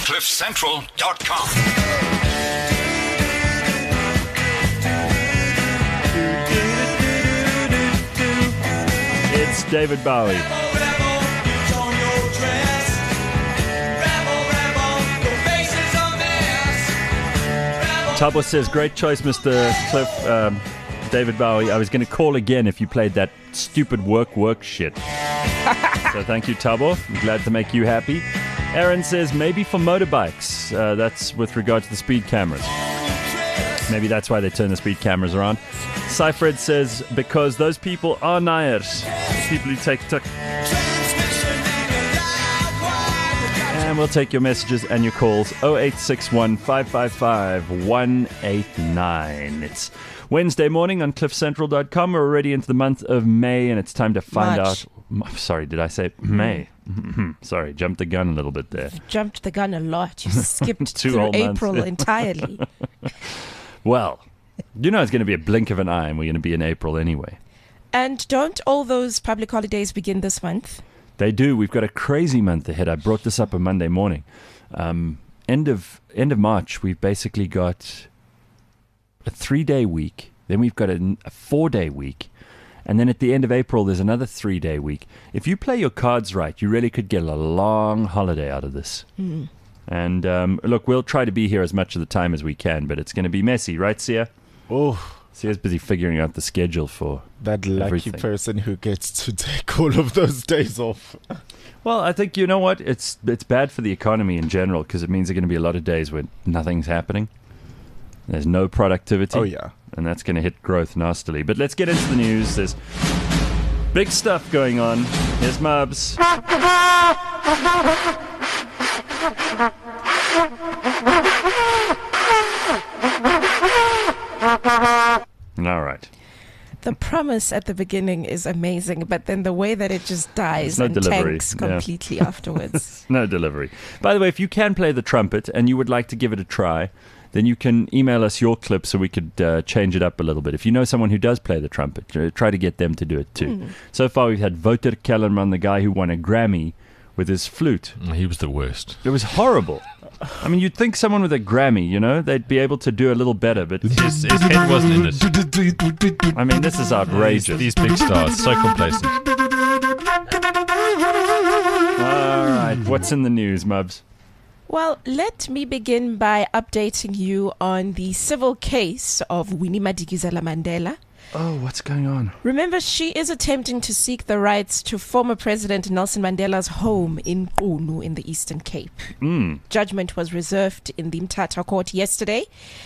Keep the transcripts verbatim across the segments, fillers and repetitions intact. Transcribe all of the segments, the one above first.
cliff central dot com. It's David Bowie. Tabo says, great choice, Mister Cliff. Um, David Bowie. I was going to call again if you played that stupid work, work shit. So thank you, Tabo. I'm glad to make you happy. Aaron says, maybe for motorbikes. Uh, that's with regard to the speed cameras. Maybe that's why they turn the speed cameras around. Cyfred says, because those people are naers. People who take tuk. And we'll take your messages and your calls. oh eight six one, five five five, one eight nine. It's Wednesday morning on cliff central dot com. We're already into the month of May, and it's time to find March. out. Sorry, did I say May? Sorry, jumped the gun a little bit there. You jumped the gun a lot. You skipped Two through whole months. April entirely. Well, you know it's going to be a blink of an eye, and we're going to be in April anyway. And don't all those public holidays begin this month? They do. We've got a crazy month ahead. I brought this up on Monday morning. Um, end of end of March, we've basically got a three-day week. Then we've got a, a four-day week. And then at the end of April, there's another three-day week. If you play your cards right, you really could get a long holiday out of this. Mm. And um, look, we'll try to be here as much of the time as we can, but it's going to be messy, right, Sia? Oh, Sia's busy figuring out the schedule for that lucky everything. person who gets to take all of those days off. Well, I think, you know what? It's it's bad for the economy in general because it means there are going to be a lot of days when nothing's happening. There's no productivity. Oh, yeah. And that's going to hit growth nastily. But let's get into the news. There's big stuff going on. Here's Mubs. All right. The promise at the beginning is amazing, but then the way that it just dies no and delivery. tanks Yeah. completely afterwards. No delivery. By the way, if you can play the trumpet and you would like to give it a try, then you can email us your clip so we could uh, change it up a little bit. If you know someone who does play the trumpet, uh, try to get them to do it too. Mm. So far, we've had Wouter Kellerman, the guy who won a Grammy with his flute. He was the worst. It was horrible. I mean, you'd think someone with a Grammy, you know, they'd be able to do a little better, but His, his head wasn't in it. I mean, this is outrageous. These big stars, so complacent. All right, what's in the news, Mubs? Well, let me begin by updating you on the civil case of Winnie Madikizela Mandela. Oh, what's going on? Remember, she is attempting to seek the rights to former President Nelson Mandela's home in Qunu in the Eastern Cape. Mm. Judgment was reserved in the Mthatha court yesterday.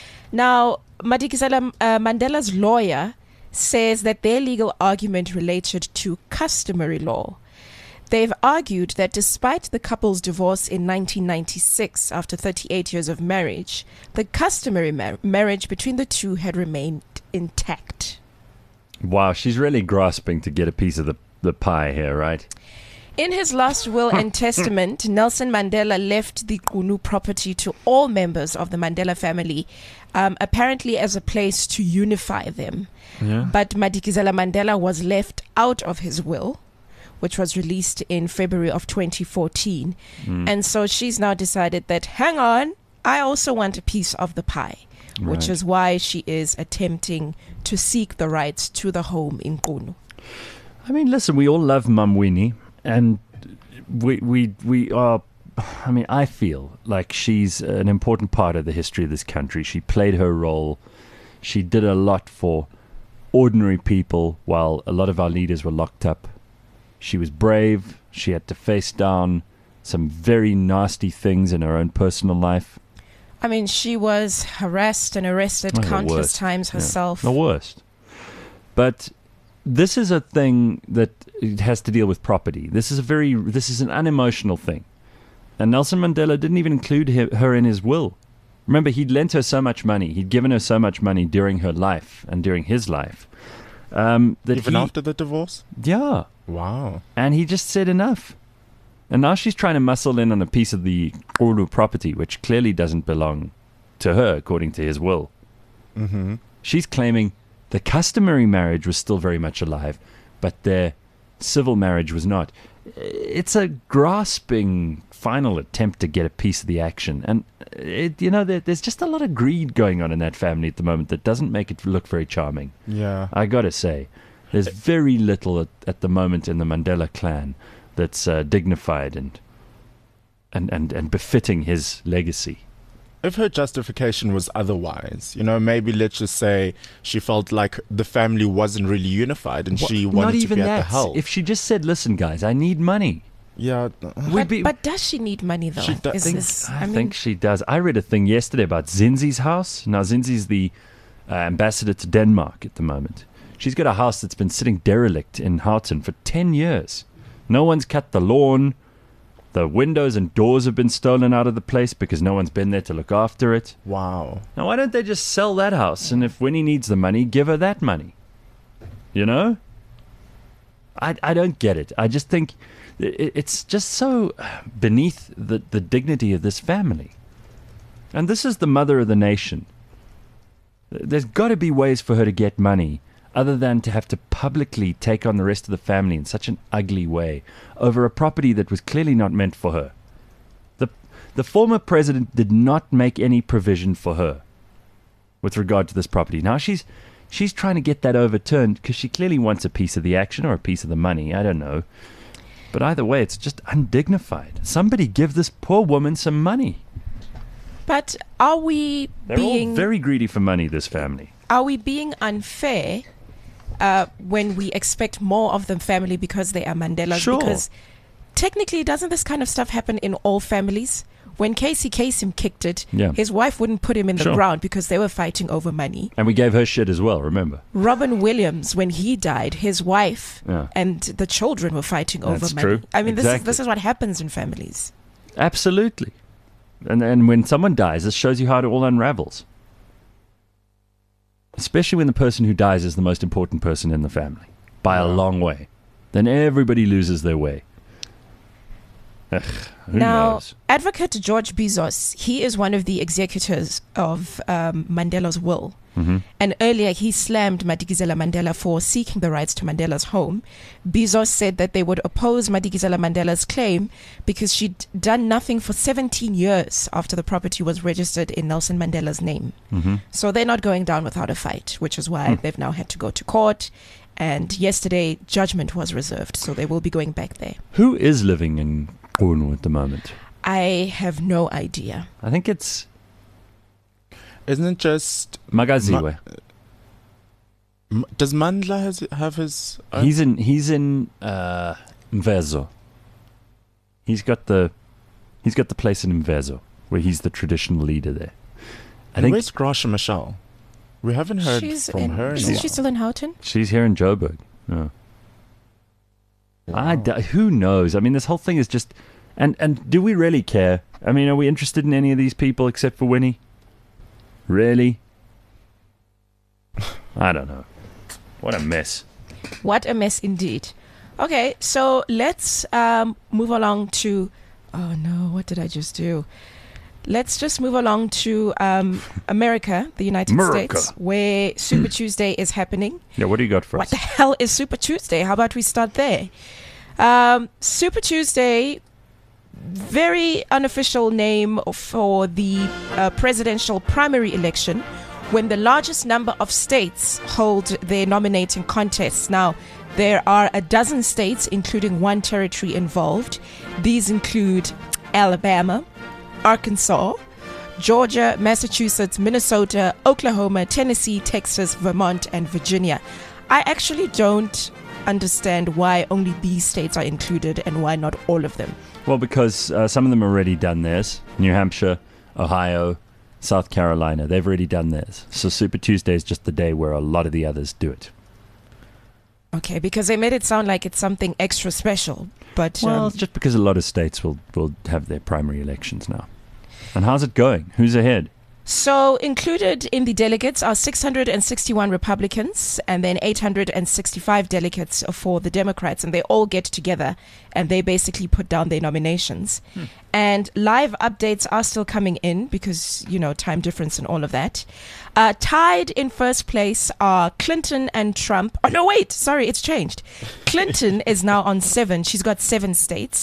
Now, Madikizela uh, Mandela's lawyer says that their legal argument related to customary law. They've argued that despite the couple's divorce in nineteen ninety-six after thirty-eight years of marriage, the customary mar- marriage between the two had remained intact. Wow, she's really grasping to get a piece of the, the pie here, right? In his last will and testament, Nelson Mandela left the Qunu property to all members of the Mandela family, um, apparently as a place to unify them. Yeah. But Madikizela Mandela was left out of his will, which was released in February of twenty fourteen. Mm. And so she's now decided that, hang on, I also want a piece of the pie, Right. which is why she is attempting to seek the rights to the home in Qunu. I mean, listen, we all love Mum Winnie, and we we we are. I mean, I feel like she's an important part of the history of this country. She played her role. She did a lot for ordinary people while a lot of our leaders were locked up. She was brave. She had to face down some very nasty things in her own personal life. I mean, she was harassed and arrested Oh, the countless worst. times Yeah. herself. The worst. But this is a thing that it has to deal with property. This is a very, this is an unemotional thing. And Nelson Mandela didn't even include her, her in his will. Remember, he'd lent her so much money. He'd given her so much money during her life and during his life. Um, that Even he, after the divorce? Yeah. Wow. And he just said enough. And now she's trying to muscle in on a piece of the Qunu property, which clearly doesn't belong to her, according to his will. Mm-hmm. She's claiming the customary marriage was still very much alive, but their civil marriage was not. It's a grasping final attempt to get a piece of the action. And, it, you know, there, there's just a lot of greed going on in that family at the moment that doesn't make it look very charming. Yeah. I got to say, there's very little at, at the moment in the Mandela clan that's uh, dignified and, and, and, and befitting his legacy. If her justification was otherwise, you know, maybe let's just say she felt like the family wasn't really unified and she Not wanted to even be at that. the help. If she just said, listen, guys, I need money. yeah. We'd But, be- but does she need money though? She do- Is think- this- I, I mean, think she does. I read a thing yesterday about Zinzi's house. Now, Zinzi's the uh, ambassador to Denmark at the moment. She's got a house that's been sitting derelict in Houghton for ten years. No one's cut the lawn. The windows and doors have been stolen out of the place because no one's been there to look after it. Wow. Now, why don't they just sell that house? And if Winnie needs the money, give her that money. You know? I, I don't get it. I just think it, it's just so beneath the, the dignity of this family. And this is the mother of the nation. There's got to be ways for her to get money other than to have to publicly take on the rest of the family in such an ugly way over a property that was clearly not meant for her. The, the former president did not make any provision for her with regard to this property. Now she's she's trying to get that overturned because she clearly wants a piece of the action or a piece of the money. I don't know. But either way, it's just undignified. Somebody give this poor woman some money. but are we They're being all very greedy for money, this family. are we being unfair uh, when we expect more of the family because they are Mandelas? Sure. Because technically, doesn't this kind of stuff happen in all families? When Casey Kasem kicked it, Yeah. his wife wouldn't put him in the Sure. ground because they were fighting over money. And we gave her shit as well, remember? Robin Williams, when he died, his wife Yeah. and the children were fighting over That's money. true. I mean, this is Exactly. this is what happens in families. Absolutely. And and when someone dies, this shows you how it all unravels. Especially when the person who dies is the most important person in the family, by a long way. Then everybody loses their way. Ugh, who now, knows? advocate George Bizos, he is one of the executors of um, Mandela's will. Mm-hmm. And earlier, he slammed Madikizela Mandela for seeking the rights to Mandela's home. Bizos said that they would oppose Madikizela Mandela's claim because she'd done nothing for seventeen years after the property was registered in Nelson Mandela's name. Mm-hmm. So they're not going down without a fight, which is why Hmm. they've now had to go to court. And yesterday, judgment was reserved, so they will be going back there. Who is living in Qunu at the moment? I have no idea. I think it's Isn't it just... Magaziwe. M- Does Mandla has, have his... own- He's in he's in uh, Mvezo. He's got the he's got the place in Mvezo where he's the traditional leader there. I And think where's Grasha Michelle? We haven't heard She's from in, her in a Isn't while. she still in Houghton? she's here in Joburg. Yeah. I d- who knows? I mean, this whole thing is just, and and do we really care? I mean, are we interested in any of these people except for Winnie? Really? I don't know. What a mess. What a mess indeed. Okay, so let's um, move along to. Oh no, what did I just do? Let's just move along to um, America, the United America. States, where Super Tuesday is happening. Yeah, what do you got for What us? the hell is Super Tuesday? How about we start there? Um, Super Tuesday, very unofficial name for the uh, presidential primary election when the largest number of states hold their nominating contests. Now, there are a dozen states, including one territory involved. These include Alabama, Arkansas, Georgia, Massachusetts, Minnesota, Oklahoma, Tennessee, Texas, Vermont, and Virginia. I actually don't understand why only these states are included and why not all of them. Well, because uh, some of them have already done theirs. New Hampshire, Ohio, South Carolina, they've already done theirs. So Super Tuesday is just the day where a lot of the others do it. Okay, because they made it sound like it's something extra special. But Well, um, it's just because a lot of states will, will have their primary elections now. And how's it going? Who's ahead? so included in the delegates are six hundred sixty-one Republicans and then eight hundred sixty-five delegates for the Democrats, and they all get together and they basically put down their nominations. Hmm. And live updates are still coming in because, you know, time difference and all of that. Uh, tied in first place are Clinton and Trump. Oh, no, wait. Sorry, it's changed. Clinton is now on seven. She's got seven states.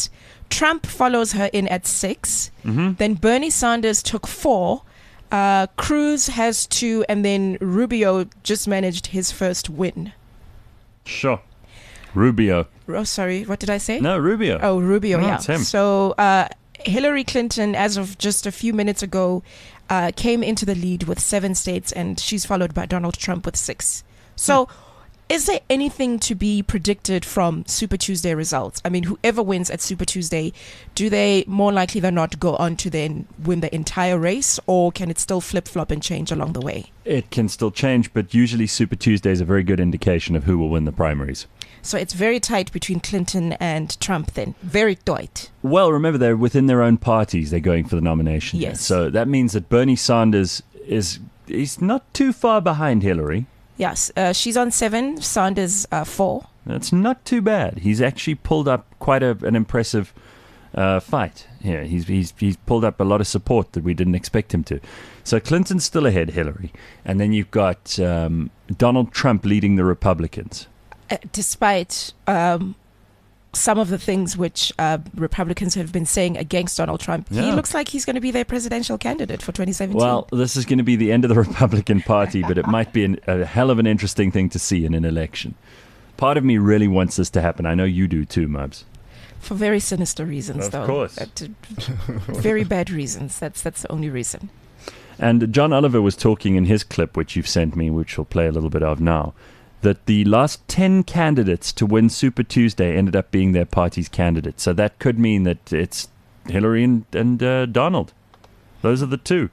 Trump follows her in at six. Mm-hmm. Then Bernie Sanders took four. Uh, Cruz has two, and then Rubio just managed his first win. Sure. Rubio. Oh, sorry, what did I say? No, Rubio. Oh, Rubio, No, yeah. it's him. So uh, Hillary Clinton, as of just a few minutes ago, uh, came into the lead with seven states, and she's followed by Donald Trump with six. So Hmm. is there anything to be predicted from Super Tuesday results? I mean, whoever wins at Super Tuesday, do they more likely than not go on to then win the entire race, or can it still flip-flop and change along the way? It can still change, but usually Super Tuesday is a very good indication of who will win the primaries. So it's very tight between Clinton and Trump then. Very tight. Well, remember, they're within their own parties. They're going for the nomination. Yes. Here. So that means that Bernie Sanders is he's not too far behind Hillary. Yes, uh, she's on seven, Sanders uh, four. That's not too bad. He's actually pulled up quite a, an impressive uh, fight here. He's, he's he's pulled up a lot of support that we didn't expect him to. So Clinton's still ahead, Hillary. And then you've got um, Donald Trump leading the Republicans. Uh, despite um, some of the things which uh, Republicans have been saying against Donald Trump, he Yeah. looks like he's going to be their presidential candidate for twenty seventeen. Well, this is going to be the end of the Republican Party, but it might be an, a hell of an interesting thing to see in an election. Part of me really wants this to happen. I know you do too, Mubs. For very sinister reasons, Of though. course. Uh, to- very bad reasons. That's that's the only reason. And John Oliver was talking in his clip, which you've sent me, which we'll play a little bit of now, that the last ten candidates to win Super Tuesday ended up being their party's candidate. So that could mean that it's Hillary and, and uh, Donald. Those are the two.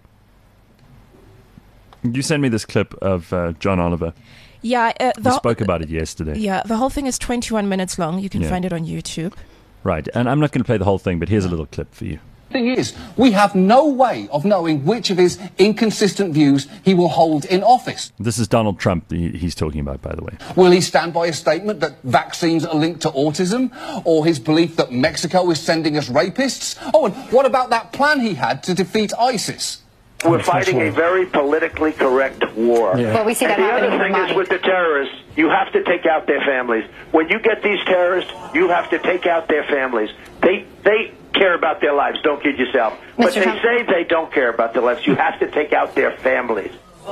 You sent me this clip of uh, John Oliver. Yeah, uh, We the, spoke about it yesterday. yeah, the whole thing is twenty-one minutes long. You can Yeah. find it on YouTube. Right. And I'm not going to play the whole thing, but here's a little clip for you. thing is, we have no way of knowing which of his inconsistent views he will hold in office. This is Donald Trump he- he's talking about, by the way. Will he stand by his statement that vaccines are linked to autism? Or his belief that Mexico is sending us rapists? Oh, and what about that plan he had to defeat ISIS? We're fighting a very politically correct war. Yeah. Well, we see that and the happening other in thing is Mali. with the terrorists, you have to take out their families. When you get these terrorists, you have to take out their families. They they care about their lives. Don't kid yourself. But Mister they Trump. say they don't care about their lives. You have to take out their families.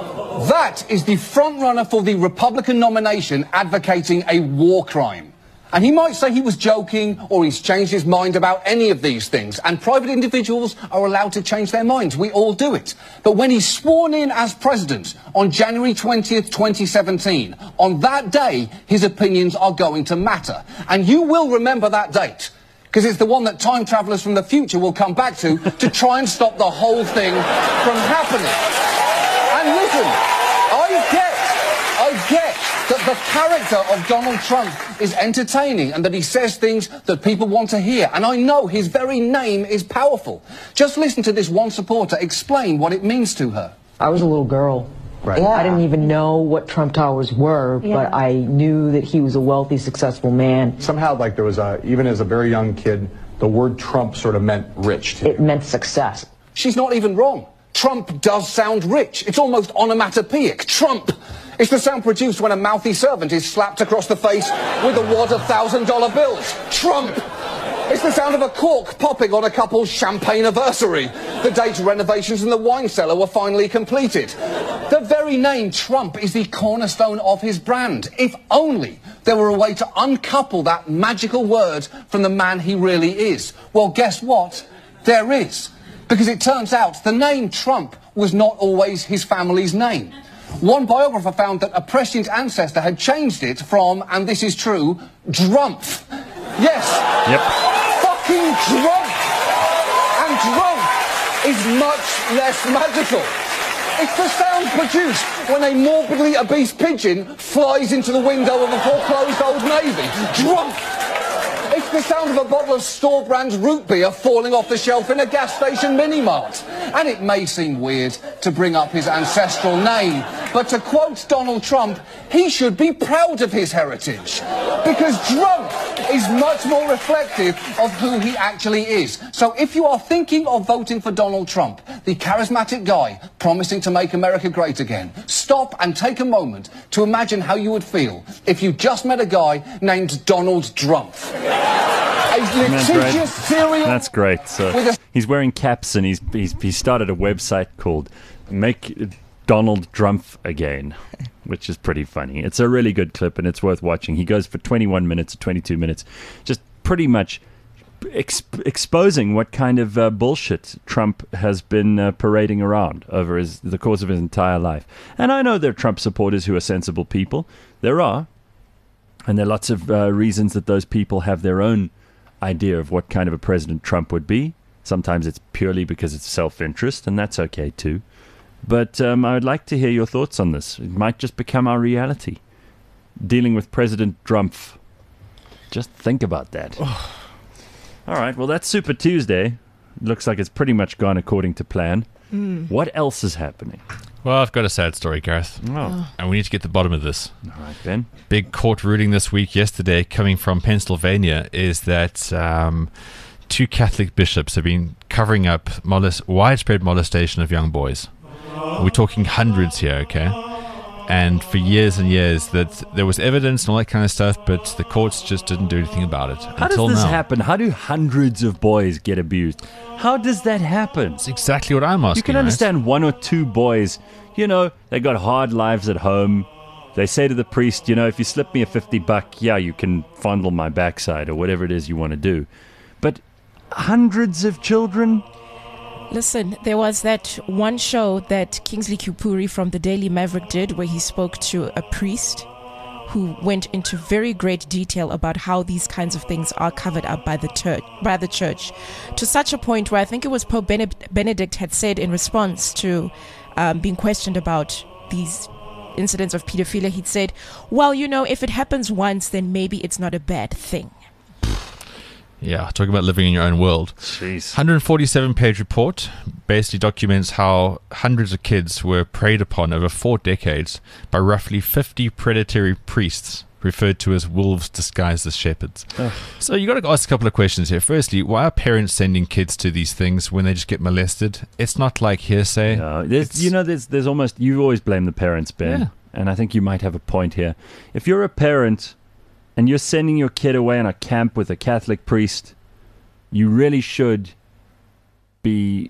That is the frontrunner for the Republican nomination advocating a war crime. And he might say he was joking or he's changed his mind about any of these things. And private individuals are allowed to change their minds. We all do it. But when he's sworn in as president on January twentieth, twenty seventeen, on that day, his opinions are going to matter. And you will remember that date, because it's the one that time travelers from the future will come back to to try and stop the whole thing from happening. And listen, I get, I get that the character of Donald Trump is entertaining and that he says things that people want to hear. And I know his very name is powerful. Just listen to this one supporter explain what it means to her. I was a little girl. Right. I didn't even know what Trump Towers were, but I knew that he was a wealthy, successful man. Somehow, like there was a, even as a very young kid, the word Trump sort of meant rich to me. It meant success. She's not even wrong. Trump does sound rich. It's almost onomatopoeic. Trump. It's the sound produced when a mouthy servant is slapped across the face with a wad of thousand dollar bills. Trump. It's the sound of a cork popping on a couple's champagne anniversary, the date renovations in the wine cellar were finally completed. The very name Trump is the cornerstone of his brand. If only there were a way to uncouple that magical word from the man he really is. Well, guess what? There is. Because it turns out the name Trump was not always his family's name. One biographer found that a prescient ancestor had changed it from, and this is true, Drumpf. Yes. Yep. Fucking Drumpf. And Drumpf is much less magical. It's the sound produced when a morbidly obese pigeon flies into the window of a foreclosed Old Navy. Drumpf. It's the sound of a bottle of store brand root beer falling off the shelf in a gas station mini-mart. And it may seem weird to bring up his ancestral name, but to quote Donald Trump, he should be proud of his heritage. Because Trump is much more reflective of who he actually is. So if you are thinking of voting for Donald Trump, the charismatic guy promising to make America great again, stop and take a moment to imagine how you would feel if you just met a guy named Donald Trump. That's great. litigious serial... That's great. So With a- he's wearing caps, and he's, he's he started a website called Make Donald Trump Again, which is pretty funny. It's a really good clip, and it's worth watching. He goes for twenty-one minutes or twenty-two minutes, just pretty much exp- exposing what kind of uh, bullshit Trump has been uh, parading around over his, the course of his entire life. And I know there are Trump supporters who are sensible people. There are. And there are lots of uh, reasons that those people have their own idea of what kind of a president Trump would be. Sometimes it's purely because it's self-interest, and that's okay too. But um, I would like to hear your thoughts on this. It might just become our reality. Dealing with President Trump. Just think about that. All right, well, that's Super Tuesday. Looks like it's pretty much gone according to plan. Mm. What else is happening? Well, I've got a sad story, Gareth. Oh. And we need to get to the bottom of this. All right, Ben. Big court ruling this week, yesterday, coming from Pennsylvania, is that um, two Catholic bishops have been covering up molest- widespread molestation of young boys. We're talking hundreds here, okay? And for years and years, that there was evidence and all that kind of stuff, but the courts just didn't do anything about it. How until does this now. happen? How do hundreds of boys get abused? How does that happen? That's exactly what I'm asking. You can right? understand one or two boys, you know, they got hard lives at home. They say to the priest, you know, if you slip me a fifty buck, yeah, you can fondle my backside or whatever it is you want to do. But hundreds of children? Listen, there was that one show that Kingsley Kupuri from the Daily Maverick did where he spoke to a priest who went into very great detail about how these kinds of things are covered up by the church, by the church, to such a point where I think it was Pope Benedict had said in response to um, being questioned about these incidents of pedophilia, he'd said, well, you know, if it happens once, then maybe it's not a bad thing. Yeah, talking about living in your own world. Jeez. one hundred forty-seven page report basically documents how hundreds of kids were preyed upon over four decades by roughly fifty predatory priests referred to as wolves disguised as shepherds. Ugh. So you got to ask a couple of questions here. Firstly, why are parents sending kids to these things when they just get molested? It's not like hearsay. No, there's, you know, there's there's almost, you always blame the parents, Ben. Yeah. And I think you might have a point here. If you're a parent and you're sending your kid away on a camp with a Catholic priest, you really should be...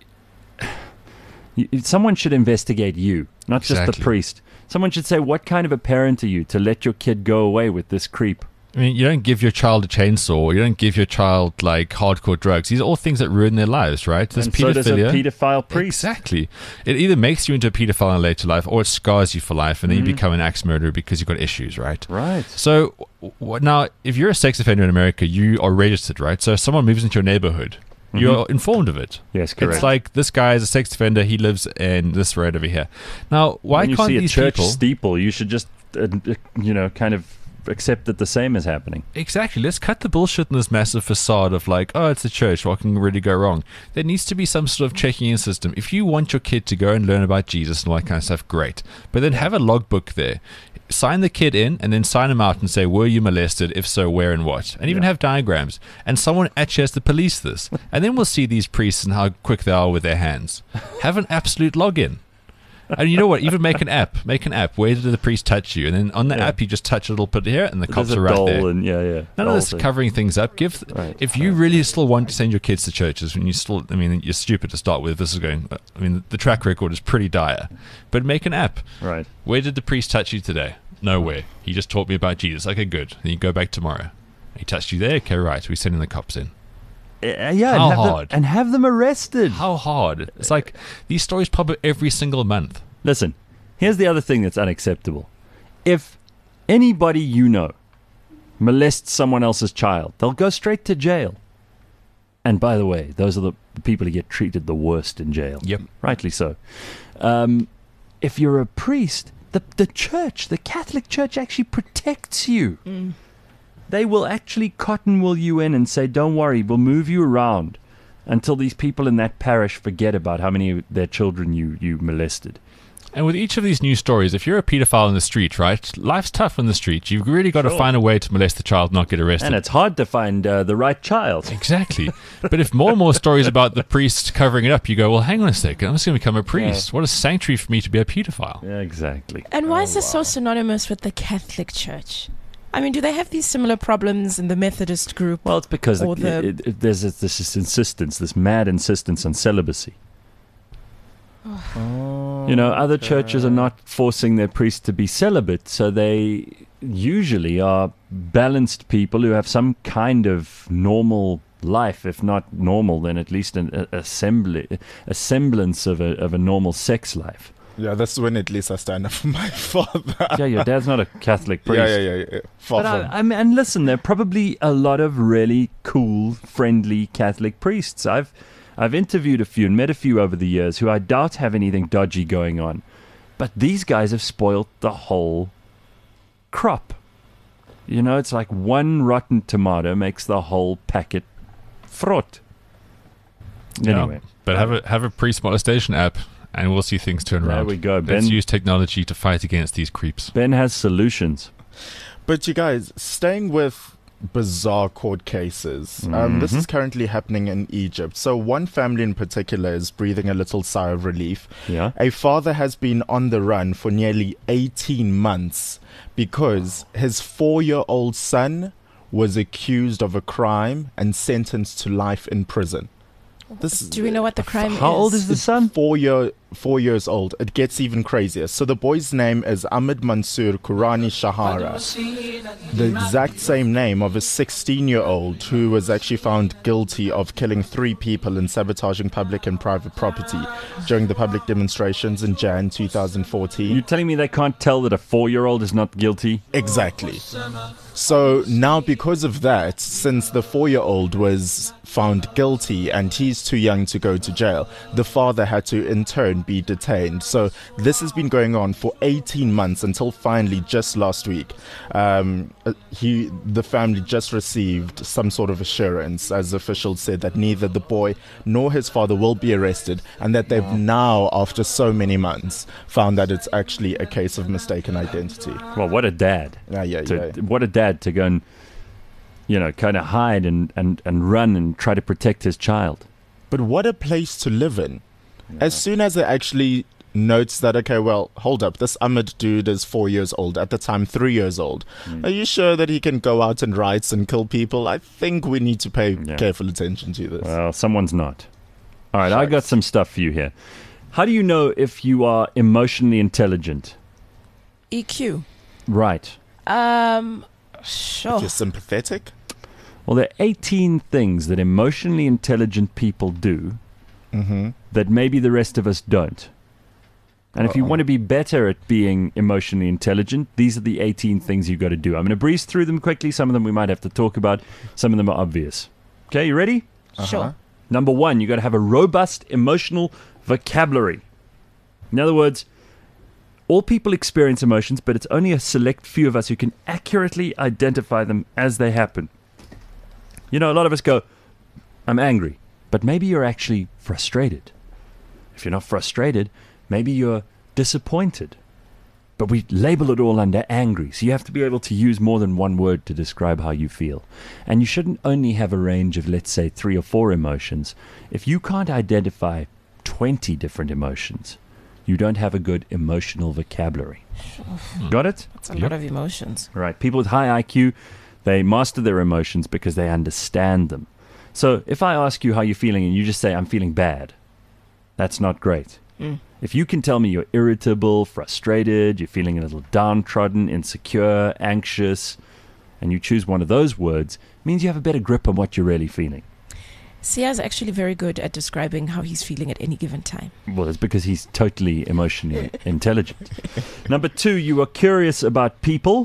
You, someone should investigate you, not Exactly. just the priest. Someone should say, what kind of a parent are you to let your kid go away with this creep? I mean, you don't give your child a chainsaw. You don't give your child, like, hardcore drugs. These are all things that ruin their lives, right? There's And so does a pedophilia. pedophile priest. Exactly. It either makes you into a pedophile in later life, or it scars you for life, and then Mhm. you become an axe murderer because you've got issues, right? Right. So w- w- now, if you're a sex offender in America, you are registered, right? So if someone moves into your neighborhood, you're informed of it. Yes, correct. It's like, this guy is a sex offender. He lives in this road over here. Now, why when you can't see a these church people... steeple, you should just, uh, uh, you know, kind of accept that the same is happening. Exactly. Let's cut the bullshit in this massive facade of like, oh, it's a church. What can really go wrong? There needs to be some sort of checking in system. If you want your kid to go and learn about Jesus and all that kind of stuff, great. But then have a logbook there. Sign the kid in and then sign him out and say, were you molested? If so, where and what? And even Yeah. have diagrams. And someone actually has to police this. And then we'll see these priests and how quick they are with their hands. Have an absolute login. And you know what? Even make an app. Make an app. Where did the priest touch you? And then on the Yeah. app, you just touch a little bit here, and the cops There's a are right doll there. and yeah, yeah. None doll of this thing. covering things up. Give Right. if you really still want to send your kids to churches, when you still, I mean, you're stupid to start with. This is going. I mean, the track record is pretty dire. But make an app. Right. Where did the priest touch you today? Nowhere. He just taught me about Jesus. Okay, good. Then you go back tomorrow. He touched you there. Okay, right. We're sending the cops in. Uh, yeah, How and have hard? Them, and have them arrested. How hard? It's like these stories pop up every single month. Listen, here's the other thing that's unacceptable. If anybody you know molests someone else's child, they'll go straight to jail. And by the way, those are the people who get treated the worst in jail. Yep. Rightly so. Um, if you're a priest, the, the church, the Catholic Church actually protects you. Mm. They will actually cotton wool you in and say, don't worry, we'll move you around until these people in that parish forget about how many of their children you, you molested. And with each of these news stories, if you're a pedophile in the street, right, life's tough on the street. You've really got to Sure. find a way to molest the child, not get arrested. And it's hard to find uh, the right child. Exactly. But if more and more stories about the priest covering it up, you go, well, hang on a second, I'm just going to become a priest. What a sanctuary for me to be a pedophile. Yeah, exactly. And why is this so synonymous with the Catholic Church? I mean, do they have these similar problems in the Methodist group? Well, it's because Or it, the- it, it, there's this, this insistence, this mad insistence on celibacy. You know, other churches are not forcing their priests to be celibate, so they usually are balanced people who have some kind of normal life. If not normal, then at least an a, assembly, a semblance of a of a normal sex life. Yeah, that's when at least I stand up for my father. Yeah, your dad's not a Catholic priest. Yeah, yeah, yeah. yeah. Far But from. I, I mean, and listen, there are probably a lot of really cool, friendly Catholic priests. I've I've interviewed a few and met a few over the years who I doubt have anything dodgy going on. But these guys have spoiled the whole crop. You know, it's like one rotten tomato makes the whole packet fraught. Anyway, Yeah. But have a have a priest molestation app, and we'll see things turn there around. we go. Let's Ben, use technology to fight against these creeps. Ben has solutions. But you guys, staying with bizarre court cases, um, this is currently happening in Egypt. So one family in particular is breathing a little sigh of relief. Yeah. A father has been on the run for nearly eighteen months because his four-year-old son was accused of a crime and sentenced to life in prison. This Do we know what the crime How is? old is the son? Four year, four years old. It gets even crazier. So the boy's name is Ahmed Mansour Kurani Shahara, the exact same name of a sixteen-year-old who was actually found guilty of killing three people and sabotaging public and private property during the public demonstrations in January twenty fourteen. You're telling me they can't tell that a four-year-old is not guilty? Exactly. So now, because of that, since the four-year-old was found guilty and he's too young to go to jail, the father had to in turn be detained. So this has been going on for eighteen months until finally, just last week, um, uh, he, the family just received some sort of assurance, as officials said, that neither the boy nor his father will be arrested, and that they've now, after so many months, found that it's actually a case of mistaken identity. Well, what a dad. Yeah, yeah, to, yeah. What a dad to go and, you know, kind of hide and, and, and run and try to protect his child. But what a place to live in. As soon as it actually notes that, okay, well, hold up, this Ahmed dude is four years old, at the time three years old. Mm. Are you sure that he can go out and riots and kill people? I think we need to pay Yeah. careful attention to this. Well, someone's not. All right, I got some stuff for you here. How do you know if you are emotionally intelligent? E Q. Right. Um, If sure. you're sympathetic? Well, there are eighteen things that emotionally intelligent people do Mm-hmm. that maybe the rest of us don't. And if you Uh-oh. want to be better at being emotionally intelligent, these are the eighteen things you've got to do. I'm going to breeze through them quickly. Some of them we might have to talk about. Some of them are obvious. Okay, you ready? Sure. Number one, you got to have a robust emotional vocabulary. In other words, all people experience emotions, but it's only a select few of us who can accurately identify them as they happen. You know, a lot of us go, I'm angry, but maybe you're actually frustrated. If you're not frustrated, maybe you're disappointed. But we label it all under angry, so you have to be able to use more than one word to describe how you feel. And you shouldn't only have a range of, let's say, three or four emotions. If you can't identify twenty different emotions, you don't have a good emotional vocabulary. Got it? That's a lot of emotions. Right. People with high I Q, they master their emotions because they understand them. So if I ask you how you're feeling and you just say, I'm feeling bad, that's not great. Mm. If you can tell me you're irritable, frustrated, you're feeling a little downtrodden, insecure, anxious, and you choose one of those words, it means you have a better grip on what you're really feeling. Sia's actually very good at describing how he's feeling at any given time. Well, it's because he's totally emotionally intelligent. Number two, you are curious about people.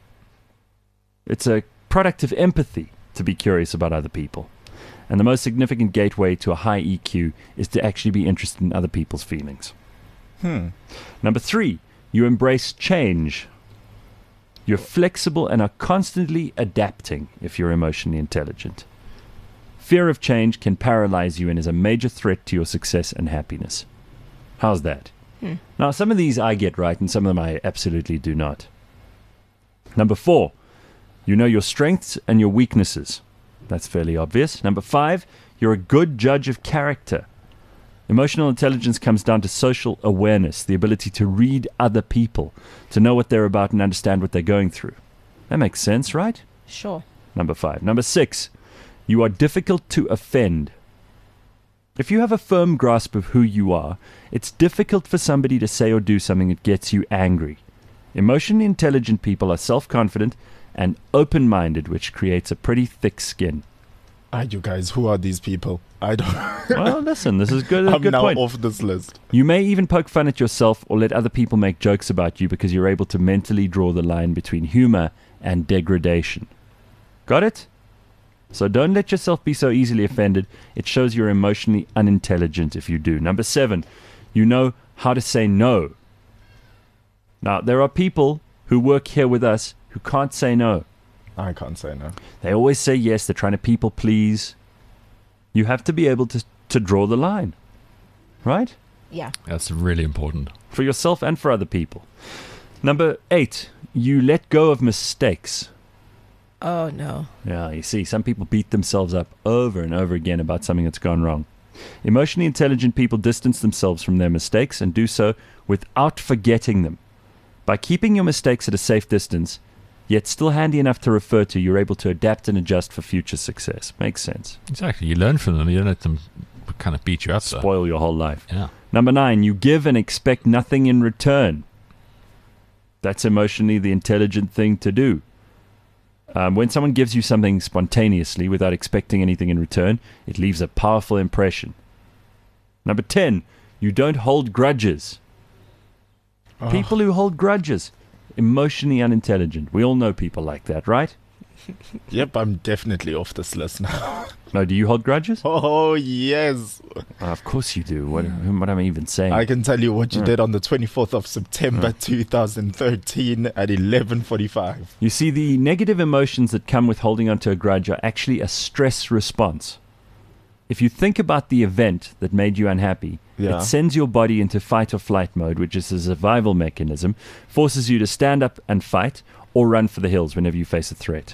It's a product of empathy to be curious about other people. And the most significant gateway to a high E Q is to actually be interested in other people's feelings. Hmm. Number three, you embrace change. You're flexible and are constantly adapting if you're emotionally intelligent. Fear of change can paralyze you and is a major threat to your success and happiness. How's that? Hmm. Now, some of these I get right and some of them I absolutely do not. Number four, you know your strengths and your weaknesses. That's fairly obvious. Number five, you're a good judge of character. Emotional intelligence comes down to social awareness, the ability to read other people, to know what they're about and understand what they're going through. That makes sense, right? Sure. Number five. Number six, you are difficult to offend. If you have a firm grasp of who you are, it's difficult for somebody to say or do something that gets you angry. Emotionally intelligent people are self-confident and open-minded, which creates a pretty thick skin. Ah, you guys, who are these people? I don't. Well, listen, this is good. A I'm good now point. off this list. You may even poke fun at yourself or let other people make jokes about you because you're able to mentally draw the line between humor and degradation. Got it? So don't let yourself be so easily offended. It shows you're emotionally unintelligent if you do. Number seven, you know how to say no. Now, there are people who work here with us who can't say no. I can't say no. They always say yes. They're trying to people please. You have to be able to, to draw the line. Right? Yeah. That's really important. For yourself and for other people. Number eight, you let go of mistakes. Oh, no. Yeah, you see, some people beat themselves up over and over again about something that's gone wrong. Emotionally intelligent people distance themselves from their mistakes and do so without forgetting them. By keeping your mistakes at a safe distance, yet still handy enough to refer to, you're able to adapt and adjust for future success. Makes sense. Exactly. You learn from them. You don't let them kind of beat you up. Spoil your whole life. Yeah. Number nine, you give and expect nothing in return. That's emotionally the intelligent thing to do. Um, when someone gives you something spontaneously without expecting anything in return, it leaves a powerful impression. Number ten, you don't hold grudges. Oh. People who hold grudges, emotionally unintelligent. We all know people like that, right? Yep, I'm definitely off this list now. No, do you hold grudges? Oh, yes. Uh, of course you do. What, what am I even saying? I can tell you what you Mm. did on the twenty-fourth of September Mm. two thousand thirteen at eleven forty-five. You see, the negative emotions that come with holding onto a grudge are actually a stress response. If you think about the event that made you unhappy, Yeah. it sends your body into fight or flight mode, which is a survival mechanism, forces you to stand up and fight or run for the hills whenever you face a threat.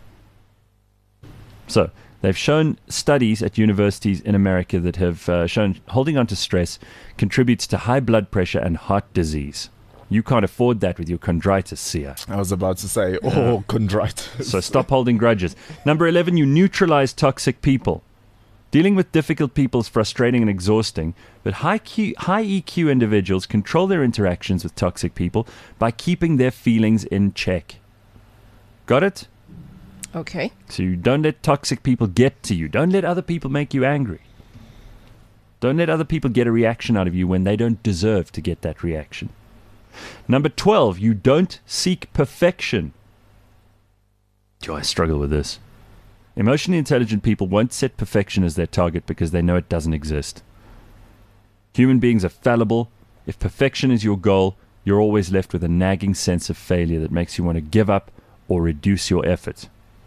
So, they've shown studies at universities in America that have uh, shown holding on to stress contributes to high blood pressure and heart disease. You can't afford that with your chondritis, Sia. I was about to say, oh, chondritis. So stop holding grudges. Number eleven, you neutralize toxic people. Dealing with difficult people is frustrating and exhausting, but high, Q, high E Q individuals control their interactions with toxic people by keeping their feelings in check. Got it? Okay. So you don't let toxic people get to you. Don't let other people make you angry. Don't let other people get a reaction out of you when they don't deserve to get that reaction. Number twelve, you don't seek perfection. Do I struggle with this? Emotionally intelligent people won't set perfection as their target because they know it doesn't exist. Human beings are fallible. If perfection is your goal, you're always left with a nagging sense of failure that makes you want to give up or reduce your effort.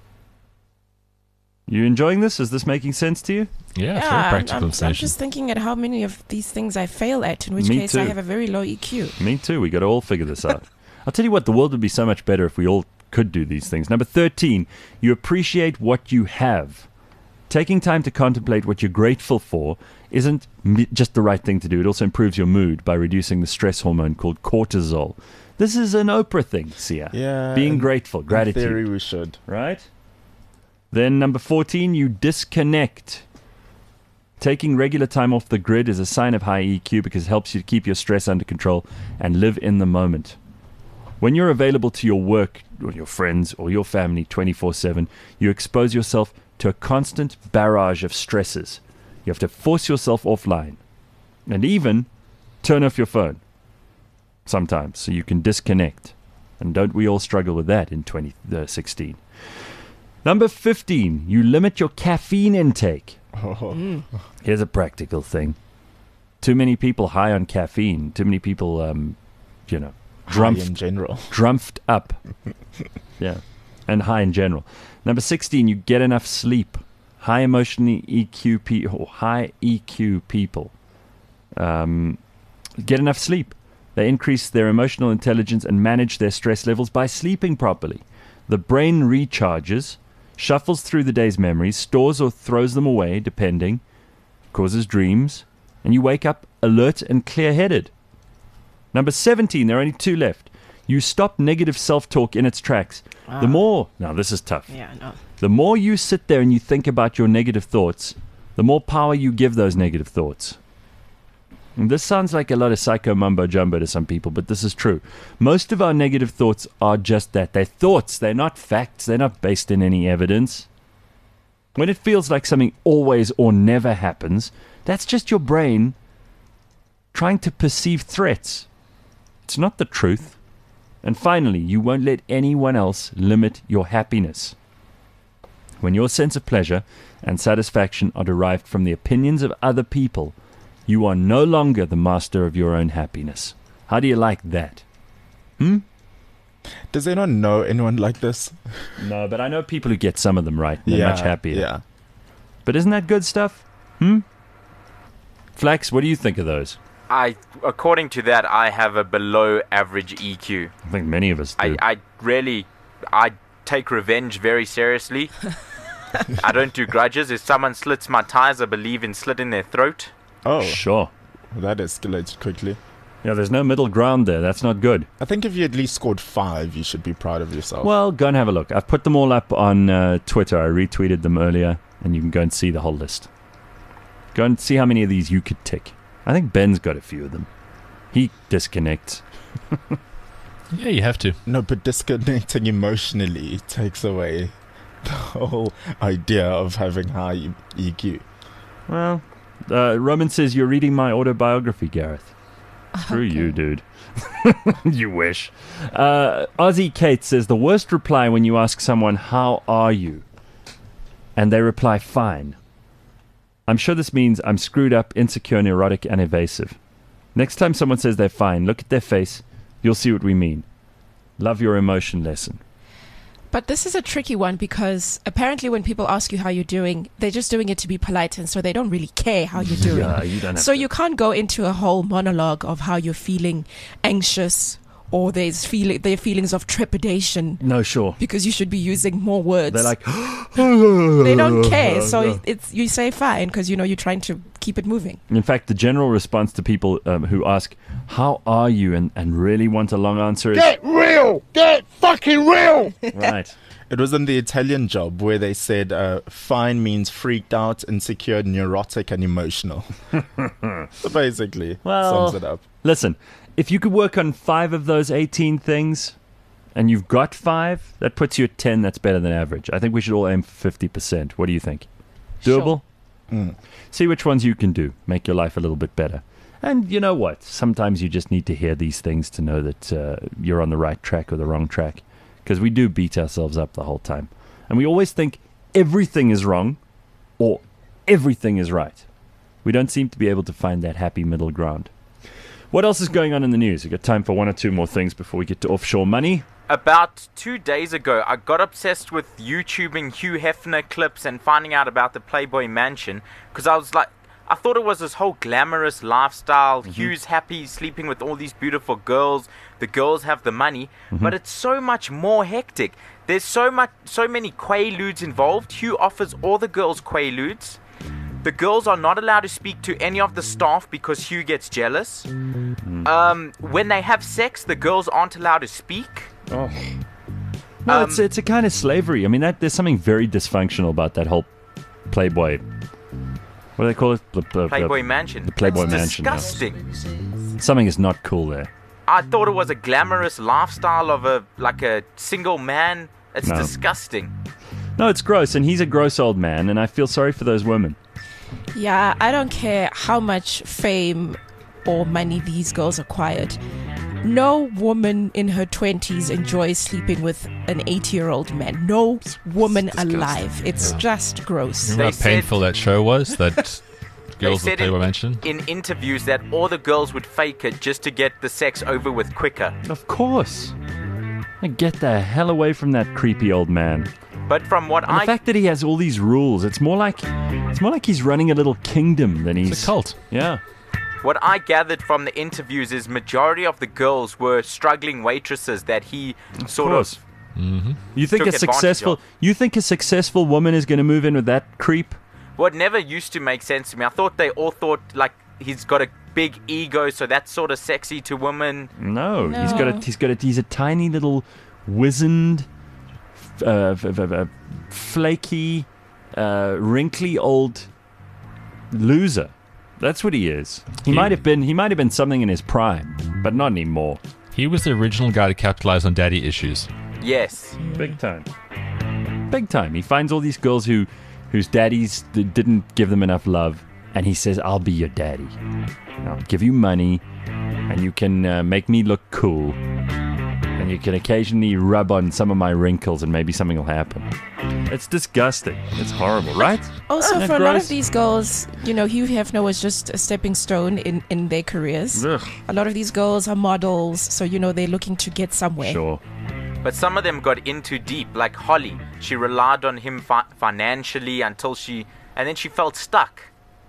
You enjoying this? Is this making sense to you? Yeah, it's Yeah, very I'm, practical I'm, I'm information. just thinking at how many of these things I fail at, in which Me case I too. have a very low E Q. Me too. We got to all figure this out. I'll tell you what, the world would be so much better if we all could do these things. Number thirteen, you appreciate what you have. Taking time to contemplate what you're grateful for isn't m- just the right thing to do. It also improves your mood by reducing the stress hormone called cortisol. This is an Oprah thing, Sia. Yeah. Being in- grateful, gratitude. In theory, we should. Right? Then number fourteen, you disconnect. Taking regular time off the grid is a sign of high E Q because it helps you keep your stress under control and live in the moment. When you're available to your work or your friends or your family twenty-four seven, you expose yourself to a constant barrage of stresses. You have to force yourself offline and even turn off your phone sometimes so you can disconnect. And don't we all struggle with that in twenty sixteen? Number fifteen, you limit your caffeine intake. Mm. Here's a practical thing. Too many people high on caffeine. Too many people, um, you know, High in drumped, general. drumped up. Yeah, and high in general. Number sixteen, you get enough sleep. High emotionally E Q pe- or high E Q people um, get enough sleep. They increase their emotional intelligence and manage their stress levels by sleeping properly. The brain recharges, shuffles through the day's memories, stores or throws them away, depending, causes dreams, and you wake up alert and clear-headed. Number seventeen, there are only two left. You stop negative self-talk in its tracks. Ah. The more... Now, this is tough. Yeah, no. The more you sit there and you think about your negative thoughts, the more power you give those negative thoughts. And this sounds like a lot of psycho mumbo-jumbo to some people, but this is true. Most of our negative thoughts are just that. They're thoughts. They're not facts. They're not based in any evidence. When it feels like something always or never happens, that's just your brain trying to perceive threats. It's not the truth. And finally, you won't let anyone else limit your happiness. When your sense of pleasure and satisfaction are derived from the opinions of other people, you are no longer the master of your own happiness. How do you like that? Hmm? Does anyone know anyone like this? No, but I know people who get some of them right. They're Yeah, much happier. yeah. But isn't that good stuff? Hmm? Flax, what do you think of those? I, according to that, I have a below average E Q. I think many of us do. I, I really, I take revenge very seriously. I don't do grudges. If someone slits my tires, I believe in slitting their throat. Oh, Sure. that escalated quickly. Yeah, there's no middle ground there. That's not good. I think if you at least scored five, you should be proud of yourself. Well, go and have a look. I've put them all up on uh, Twitter. I retweeted them earlier, and you can go and see the whole list. Go and see how many of these you could tick. I think Ben's got a few of them. He disconnects. Yeah, you have to. No, but disconnecting emotionally takes away the whole idea of having high E Q. Well, uh, Roman says, you're reading my autobiography, Gareth. Screw you, dude. You wish. Uh, Ozzy Kate says, the worst reply when you ask someone, how are you? And they reply, fine. I'm sure this means I'm screwed up, insecure, neurotic, and evasive. Next time someone says they're fine, look at their face. You'll see what we mean. Love your emotion lesson. But this is a tricky one because apparently when people ask you how you're doing, they're just doing it to be polite, and so they don't really care how you're doing. Yeah, you don't have so to. you can't go into a whole monologue of how you're feeling anxious or there's feel- there are feelings of trepidation No, sure. because you should be using more words. They're like, they don't care. So it's you say fine because you know you're trying to keep it moving. in fact, the general response to people um, who ask, how are you, and, and really want a long answer is, Get real! Get fucking real! right. It was in the Italian Job where they said uh, fine means freaked out, insecure, neurotic, and emotional. So basically, Well, sums it up. Listen, if you could work on five of those eighteen things, and you've got five, that puts you at ten. That's better than average. I think we should all aim for fifty percent. What do you think? Doable? Mm. See which ones you can do. Make your life a little bit better. And you know what? Sometimes you just need to hear these things to know that uh, you're on the right track or the wrong track. Because we do beat ourselves up the whole time. And we always think everything is wrong or everything is right. We don't seem to be able to find that happy middle ground. What else is going on in the news? We've got time for one or two more things before we get to offshore money. About two days ago, I got obsessed with YouTubing Hugh Hefner clips and finding out about the Playboy Mansion because I was like, I thought it was this whole glamorous lifestyle. Mm-hmm. Hugh's happy sleeping with all these beautiful girls. The girls have the money, mm-hmm. but it's so much more hectic. There's so much, so many quaaludes involved. Hugh offers all the girls quaaludes. The girls are not allowed to speak to any of the staff because Hugh gets jealous. Mm. Um, when they have sex, the girls aren't allowed to speak. Oh. No, um, it's it's a kind of slavery. I mean, that there's something very dysfunctional about that whole Playboy. What do they call it? The, the, Playboy the, Mansion. The Playboy it's Mansion. Disgusting. No. Something is not cool there. I thought it was a glamorous lifestyle of a like a single man. It's no. disgusting. No, it's gross, and he's a gross old man, and I feel sorry for those women. Yeah, I don't care how much fame or money these girls acquired. No woman in her twenties enjoys sleeping with an eighty-year-old man. No woman alive. It's yeah. just gross. Remember how painful that show was? That girls they with Playboy in, Mansion? in interviews that all the girls would fake it just to get the sex over with quicker. Of course. Get the hell away from that creepy old man. But from what and I... the fact that he has all these rules, it's more like it's more like he's running a little kingdom than he's... It's a cult. Yeah. What I gathered from the interviews is majority of the girls were struggling waitresses that he of sort course. of mm-hmm. You think a successful of. you think a successful woman is going to move in with that creep? What never used to make sense to me. I thought they all thought like he's got a big ego, so that's sort of sexy to women. No, No. he's got a he's got a he's a tiny little wizened, uh, f- f- f- flaky, uh, wrinkly old loser. That's what he is. He, He- might have been he might have been something in his prime, but not anymore. He was the original guy to capitalize on daddy issues. Yes. Big time. Big time. He finds all these girls who whose daddies d- didn't give them enough love, and he says, "I'll be your daddy. I'll give you money, and you can uh, make me look cool, and you can occasionally rub on some of my wrinkles, and maybe something will happen." It's disgusting. It's horrible, right? Also, Isn't that for a lot gross? of these girls, you know, Hugh Hefner was just a stepping stone in, in their careers. Ugh. A lot of these girls are models, so, you know, they're looking to get somewhere. Sure. But some of them got in too deep, like Holly. She relied on him fi- financially until she... And then she felt stuck.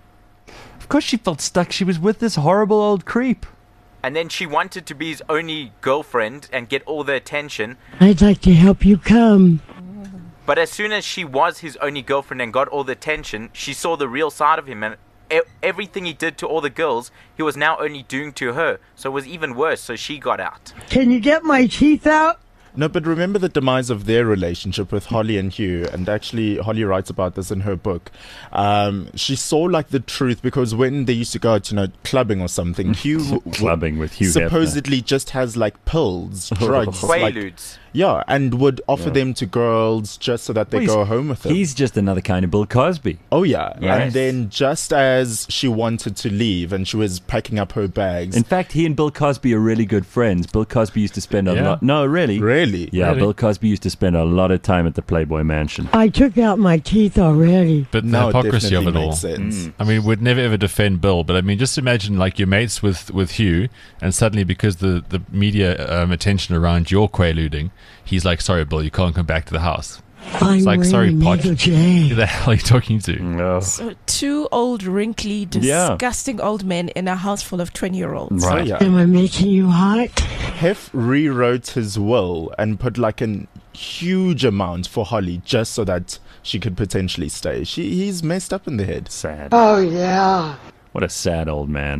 Of course she felt stuck. She was with this horrible old creep. And then she wanted to be his only girlfriend and get all the attention. I'd like to help you come. But as soon as she was his only girlfriend and got all the attention, she saw the real side of him. And e- everything he did to all the girls, he was now only doing to her. So it was even worse, so she got out. Can you get my teeth out? No, but remember the demise of their relationship with Holly and Hugh, and actually Holly writes about this in her book. Um, she saw like the truth because when they used to go out, you know, clubbing or something, Hugh Clubbing with Hugh Hefner. supposedly just has like pills, drugs, like, Quaaludes. yeah, and would offer Yeah. them to girls just so that they Well, he's- go home with them. He's just another kind of Bill Cosby. Oh yeah, Yes. and then just as she wanted to leave and she was packing up her bags, In fact, he and Bill Cosby are really good friends. Bill Cosby used to spend a Yeah. lot... No, really? really, Yeah, Really? Bill Cosby used to spend a lot of time at the Playboy Mansion. I took out my teeth already. But the now it hypocrisy of definitely it all. makes sense. I mean, would never ever defend Bill, but I mean, just imagine like your mates with, with Hugh, and suddenly because the, the media um, attention around your quaaluding, he's like, "Sorry, Bill, you can't come back to the house." I'm like, wearing sorry, a Pod. negligee. Who the hell are you talking to? No. So two old, wrinkly, Yeah. disgusting old men in a house full of twenty-year-olds. So, Right. yeah. Am I making you hot? Hef rewrote his will and put like an huge amount for Holly just so that she could potentially stay. She he's messed up in the head. Sad. Oh, yeah. What a sad old man.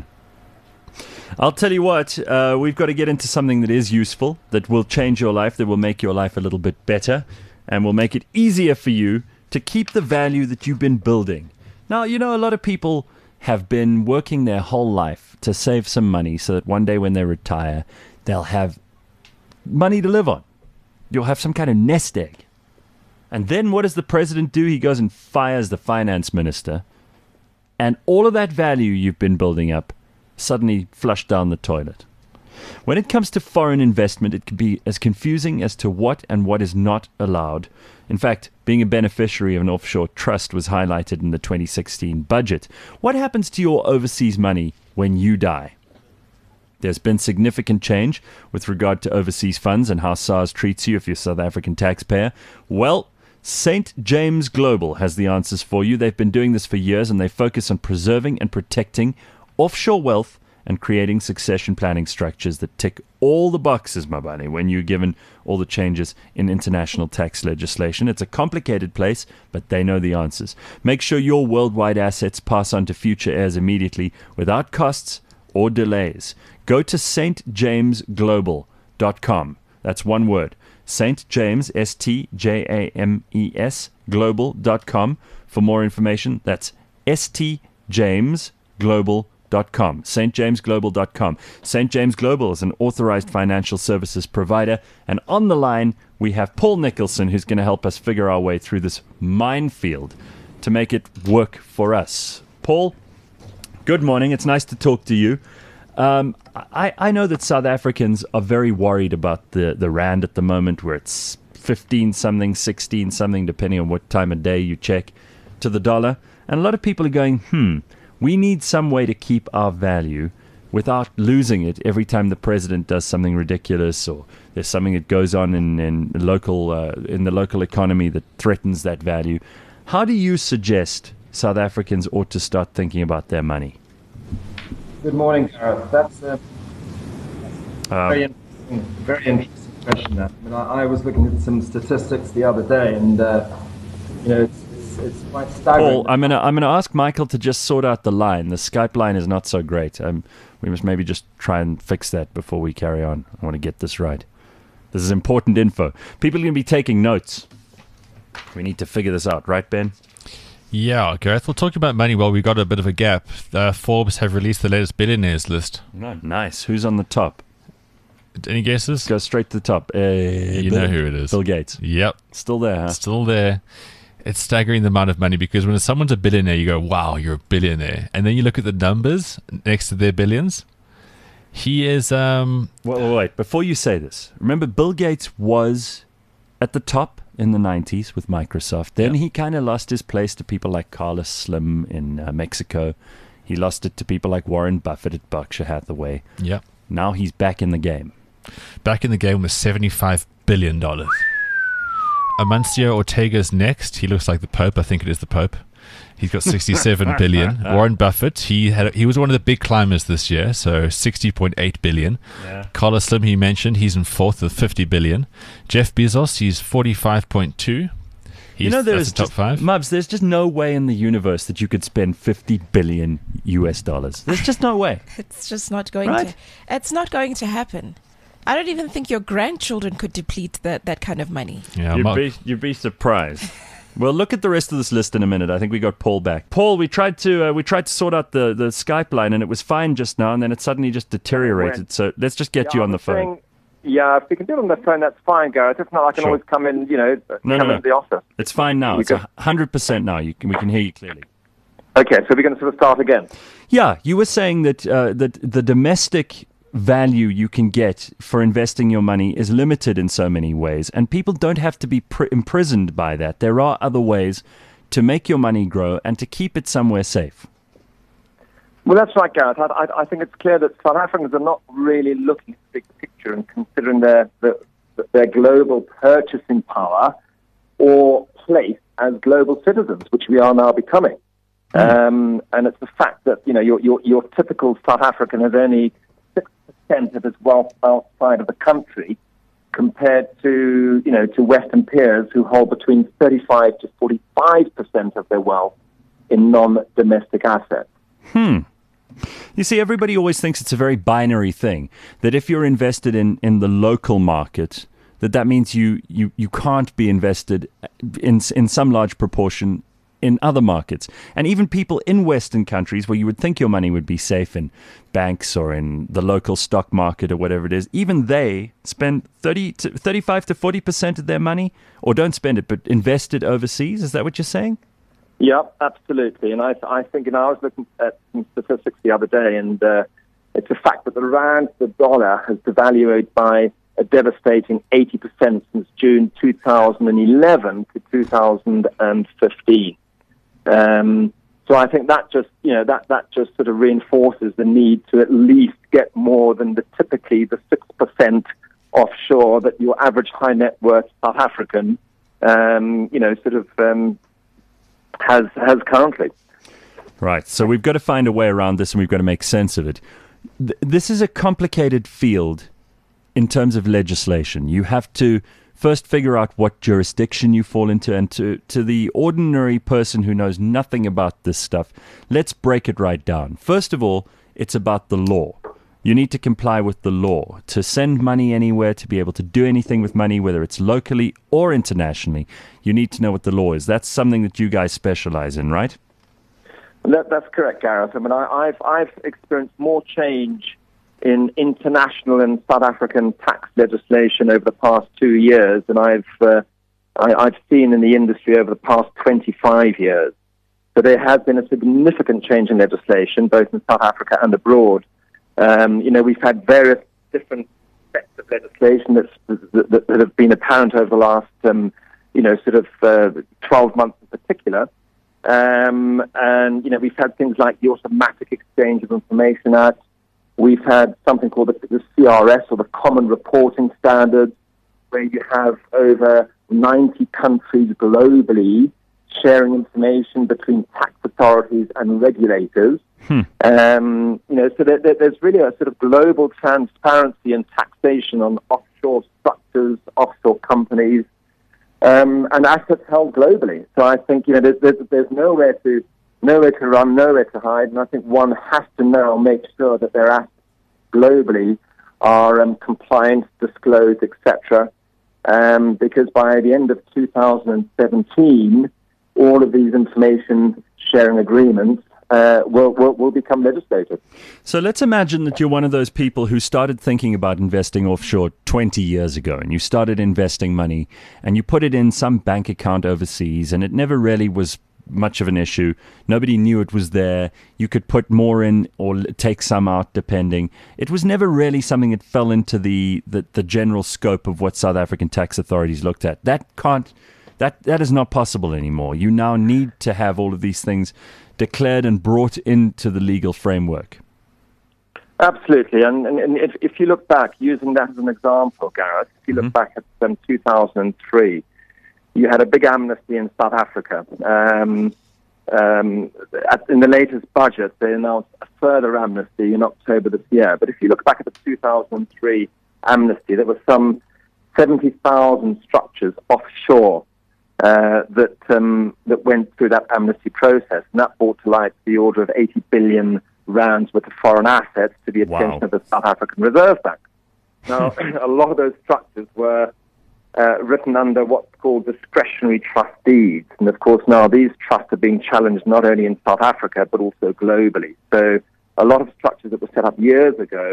I'll tell you what, uh, we've got to get into something that is useful, that will change your life, that will make your life a little bit better, and will make it easier for you to keep the value that you've been building. Now, you know, a lot of people have been working their whole life to save some money so that one day when they retire, they'll have money to live on. You'll have some kind of nest egg. And then what does the president do? He goes and fires the finance minister. And all of that value you've been building up suddenly flushed down the toilet. When it comes to foreign investment, it can be as confusing as to what and what is not allowed. In fact, being a beneficiary of an offshore trust was highlighted in the twenty sixteen budget. What happens to your overseas money when you die? There's been significant change with regard to overseas funds and how SARS treats you if you're a South African taxpayer. Well, Saint James Global has the answers for you. They've been doing this for years, and they focus on preserving and protecting offshore wealth and creating succession planning structures that tick all the boxes, my buddy, when you're given all the changes in international tax legislation. It's a complicated place, but they know the answers. Make sure your worldwide assets pass on to future heirs immediately without costs or delays. Go to s t james global dot com. That's one word. Saint James, S T J A M E S, global dot com. For more information, that's S T James Global dot com. S T James Global dot com. Saint James Global is an authorized financial services provider. And on the line, we have Paul Nicholson, who's going to help us figure our way through this minefield to make it work for us. Paul, good morning. It's nice to talk to you. Um, I, I know that South Africans are very worried about the, the rand at the moment, where it's fifteen something, sixteen something, depending on what time of day you check, to the dollar. And a lot of people are going, hmm, we need some way to keep our value without losing it every time the president does something ridiculous, or there's something that goes on in, in local uh, in the local economy that threatens that value. How do you suggest South Africans ought to start thinking about their money? Good morning, Gareth. That's a Um, very interesting, very interesting question. That I mean, I, I was looking at some statistics the other day, and uh, you know, it's, it's it's it's quite staggering. Paul, I'm gonna I'm gonna ask Michael to just sort out the line. The Skype line is not so great. Um, we must maybe just try and fix that before we carry on. I want to get this right. This is important info. People are gonna be taking notes. We need to figure this out, right, Ben? Yeah, Gareth, we'll talk about money while we got a bit of a gap. Uh, Forbes have released the latest billionaires list. No, nice. Who's on the top? Any guesses? Go straight to the top. Uh, you Bill, know who it is. Bill Gates. Yep. Still there, huh? Still there. It's staggering the amount of money because when someone's a billionaire, you go, wow, you're a billionaire. And then you look at the numbers next to their billions. He is... um. Wait, wait, wait. Before you say this, remember Bill Gates was at the top in the nineties with Microsoft. Then yeah. he kind of lost his place to people like Carlos Slim in uh, Mexico. He lost it to people like Warren Buffett at Berkshire Hathaway. Yep. Now he's back in the game. Back in the game with seventy-five billion dollars. Amancio Ortega's next. He looks like the Pope. I think it is the Pope. He's got sixty-seven billion. Warren Buffett, he had he was one of the big climbers this year, so sixty point eight billion. Yeah. Carlos Slim, he mentioned, he's in fourth with fifty billion. Jeff Bezos, he's forty-five point two. He's, you know, there's that's the top just, five. Mubs, there's just no way in the universe that you could spend fifty billion U S dollars. There's just no way. It's just not going Right? to. It's not going to happen. I don't even think your grandchildren could deplete that that kind of money. Yeah, You'd Mark- be, you'd be surprised. Well, look at the rest of this list in a minute. I think we got Paul back. Paul, we tried to uh, we tried to sort out the, the Skype line, and it was fine just now, and then it suddenly just deteriorated. So let's just get Yeah, you on I'm the phone. saying, yeah, if you can do it on the phone, that's fine, Gareth. If not, I can Sure. always come in, you know, No, come no, into no. the office. It's fine now. We It's go- one hundred percent now. You can, we can hear you clearly. Okay, so we're going to sort of start again. Yeah, you were saying that uh, that the domestic value you can get for investing your money is limited in so many ways, and people don't have to be pr- imprisoned by that. There are other ways to make your money grow and to keep it somewhere safe. Well, that's right, Gareth. I, I, I think it's clear that South Africans are not really looking at the big picture and considering their, their, their global purchasing power or place as global citizens, which we are now becoming. Mm. Um, and it's the fact that, you know, your, your, your typical South African has only six percent of his wealth outside of the country compared to, you know, to Western peers who hold between thirty-five to forty-five percent of their wealth in non-domestic assets. Hmm. You see, everybody always thinks it's a very binary thing, that if you're invested in, in the local market, that that means you, you, you can't be invested in in some large proportion in other markets. And even people in Western countries where you would think your money would be safe in banks or in the local stock market or whatever it is, even they spend thirty to thirty-five to forty percent of their money, or don't spend it, but invest it overseas. Is that what you're saying? Yeah, absolutely. And I, I think, you know, I was looking at some statistics the other day, and uh, it's a fact that the rand, the dollar, has devalued by a devastating eighty percent since June two thousand eleven to two thousand fifteen. Um, so I think that just, you know, that, that just sort of reinforces the need to at least get more than the typically the six percent offshore that your average high net worth South African, um, you know, sort of um, has has currently. Right. So we've got to find a way around this, and we've got to make sense of it. Th- this is a complicated field in terms of legislation. You have to first figure out what jurisdiction you fall into, and to, to the ordinary person who knows nothing about this stuff, let's break it right down. First of all, it's about the law. You need to comply with the law. To send money anywhere, to be able to do anything with money, whether it's locally or internationally, you need to know what the law is. That's something that you guys specialize in, right? That, that's correct, Gareth. I mean, I, I've, I've experienced more change in international and South African tax legislation over the past two years than I've uh, I, I've seen in the industry over the past twenty-five years. So there has been a significant change in legislation, both in South Africa and abroad. Um, you know, we've had various different sets of legislation that's, that, that, that have been apparent over the last, um, you know, sort of uh, twelve months in particular. Um, and, you know, we've had things like the Automatic Exchange of Information Act. We've had something called the, the C R S, or the Common Reporting Standards, where you have over ninety countries globally sharing information between tax authorities and regulators. Hmm. Um, you know, so there, there, there's really a sort of global transparency and taxation on offshore structures, offshore companies. um, and assets held globally. So I think, you know, there's, there's, there's nowhere to nowhere to run, nowhere to hide, and I think one has to now make sure that their assets globally are um, compliant, disclosed, et cetera. Um, because by the end of two thousand seventeen, all of these information sharing agreements uh, will, will will become legislated. So let's imagine that you're one of those people who started thinking about investing offshore twenty years ago, and you started investing money, and you put it in some bank account overseas, and it never really was much of an issue. Nobody knew it was there. You could put more in or l- take some out, depending. It was never really something that fell into the, the, the general scope of what South African tax authorities looked at. That can't, that that is not possible anymore. You now need to have all of these things declared and brought into the legal framework. Absolutely, and, and, and if, if you look back, using that as an example, Gareth, if you look mm-hmm. back at um, two thousand three, you had a big amnesty in South Africa. Um, um, at, in the latest budget, they announced a further amnesty in October this year. But if you look back at the two thousand three amnesty, there were some seventy thousand structures offshore uh, that um, that went through that amnesty process, and that brought to light the order of eighty billion rands worth of foreign assets to the attention Wow. of the South African Reserve Bank. Now, a lot of those structures were Uh, written under what's called discretionary trust deeds. And of course now these trusts are being challenged not only in South Africa but also globally. So a lot of structures that were set up years ago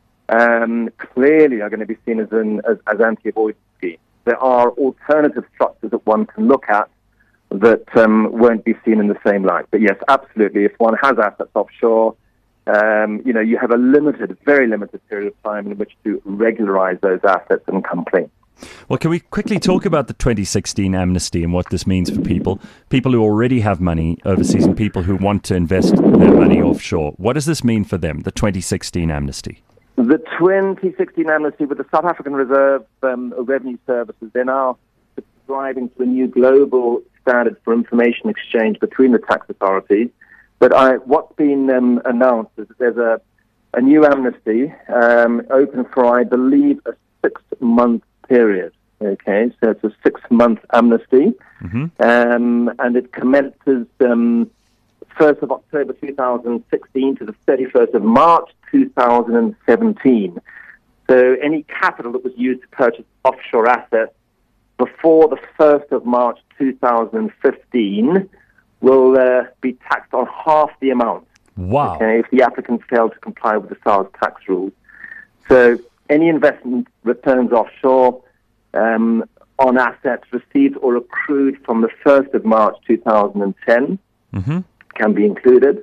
um, clearly are going to be seen as, an, as, as anti-avoidance schemes. There are alternative structures that one can look at that um, won't be seen in the same light. But yes, absolutely, if one has assets offshore, um, you know, you have a limited, very limited period of time in which to regularize those assets and come clean. Well, can we quickly talk about the twenty sixteen amnesty and what this means for people? People who already have money overseas and people who want to invest their money offshore. What does this mean for them, the twenty sixteen amnesty? The twenty sixteen amnesty with the South African Reserve um, Revenue Services, they're now subscribing to a new global standard for information exchange between the tax authorities. But I, what's been um, announced is that there's a, a new amnesty um, open for, I believe, a six-month period. Okay, so it's a six-month amnesty, mm-hmm. um, and it commences um, first of October two thousand sixteen to the thirty-first of March two thousand seventeen. So any capital that was used to purchase offshore assets before the first of March two thousand fifteen will uh, be taxed on half the amount. Wow. Okay, if the applicant failed to comply with the SARS tax rules. So any investment returns offshore um, on assets received or accrued from the first of March two thousand ten mm-hmm. can be included.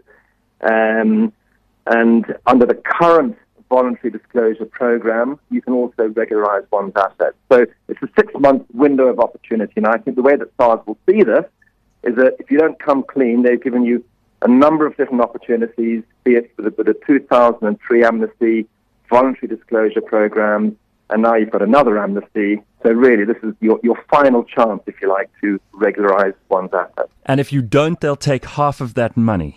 Um, and under the current voluntary disclosure program, you can also regularize one's assets. So it's a six-month window of opportunity. And I think the way that SARS will see this is that if you don't come clean, they've given you a number of different opportunities, be it with the, with the two thousand three amnesty, voluntary disclosure program, and now you've got another amnesty. So really, this is your, your final chance, if you like, to regularize one's assets. And if you don't, they'll take half of that money.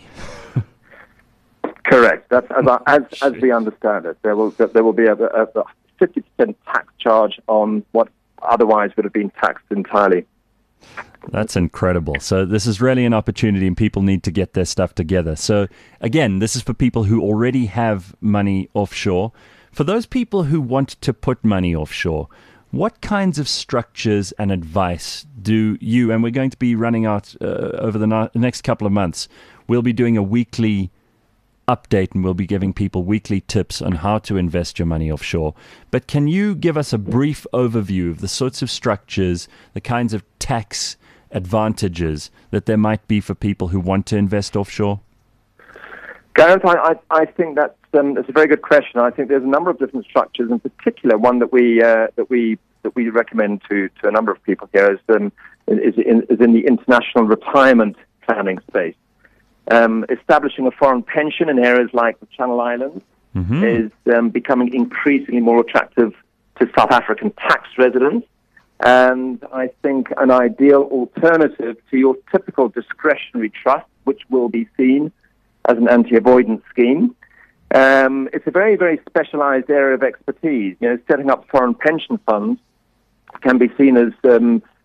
Correct. That's as, as, as we understand it. There will there will be a, a, a fifty percent tax charge on what otherwise would have been taxed entirely. That's incredible. So this is really an opportunity, and people need to get their stuff together. So again, this is for people who already have money offshore. For those people who want to put money offshore, what kinds of structures and advice do you, and we're going to be running out uh, over the no- next couple of months, we'll be doing a weekly update and we'll be giving people weekly tips on how to invest your money offshore. But can you give us a brief overview of the sorts of structures, the kinds of tax advantages that there might be for people who want to invest offshore? Gareth, I, I, I think that's, um, that's a very good question. I think there's a number of different structures. In particular, one that we uh, that we that we recommend to, to a number of people here is um, is, in, is in the international retirement planning space. Um, establishing a foreign pension in areas like the Channel Islands mm-hmm. is um, becoming increasingly more attractive to South African tax residents, and I think an ideal alternative to your typical discretionary trust, which will be seen as an anti-avoidance scheme. Um, it's a very, very specialized area of expertise. You know, setting up foreign pension funds can be seen as um,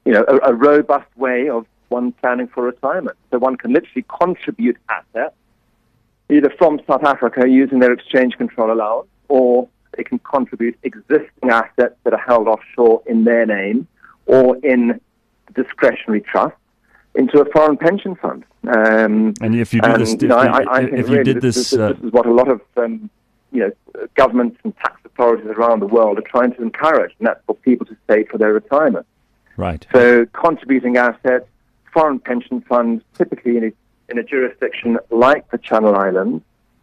you know, a, a robust way of one planning for retirement. So one can literally contribute assets, either from South Africa using their exchange control allowance, or they can contribute existing assets that are held offshore in their name or in discretionary trust into a foreign pension fund. Um, and if you do and, this, if, you know, the, I, I think if really you did this, this, this, uh, this is what a lot of um, you know governments and tax authorities around the world are trying to encourage, and that's for people to save for their retirement. right. So contributing assets, foreign pension funds, typically in a, in a jurisdiction like the Channel Islands,